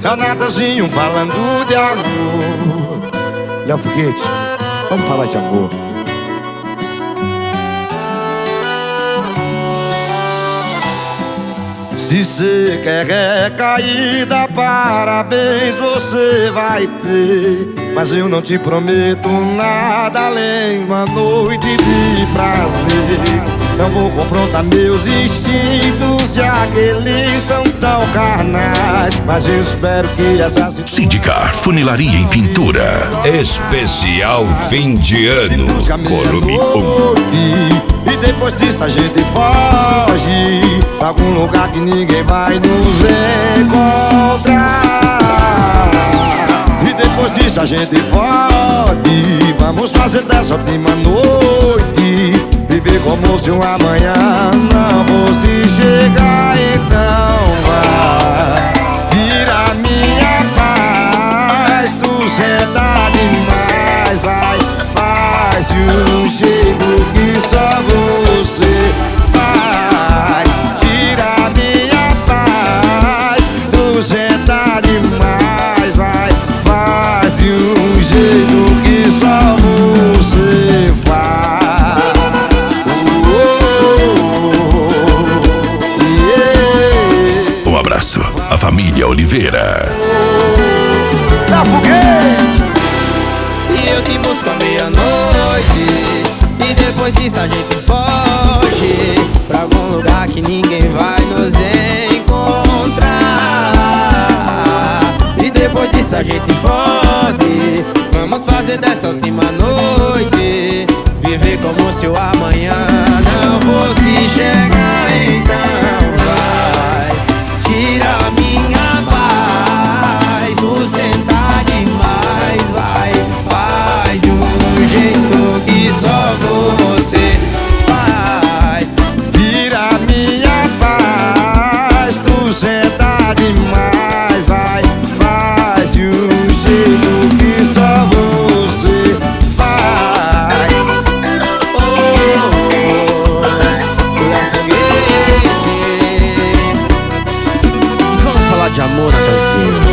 É o Natanzinho falando de amor. Léo Foguete, vamos falar de amor. Se cê quer recaída, parabéns você vai ter. Mas eu não te prometo nada além uma noite de prazer. Não vou confrontar meus instintos, já que eles são tão carnais. Mas eu espero que essas... Sidicar Funilaria e Pintura. Especial fim de ano. Volume 1. E depois disso a gente foge pra algum lugar que ninguém vai nos encontrar. E depois disso a gente foge. Vamos fazer dessa última noite viver como se um amanhã não fosse chegar. Então vai, tira minha paz. Tu senta demais, vai, faz de um jeito que só você faz. Tira minha paz. Tu senta demais, vai, faz de um jeito que só você faz. Um abraço, a família Oliveira. Léo Foguete! E eu te busco à meia-noite, e depois disso a gente foge pra algum lugar que ninguém vai nos encontrar. E depois disso a gente fode. Vamos fazer dessa última noite viver como se o amanhã não fosse chegar. Então vai, tira minha paz. Tu senta demais, vai, faz de um jeito que só você faz. Tira minha paz. Tu senta demais, vai, faz de um jeito que só você faz. Vamos falar de amor, Natanzinho.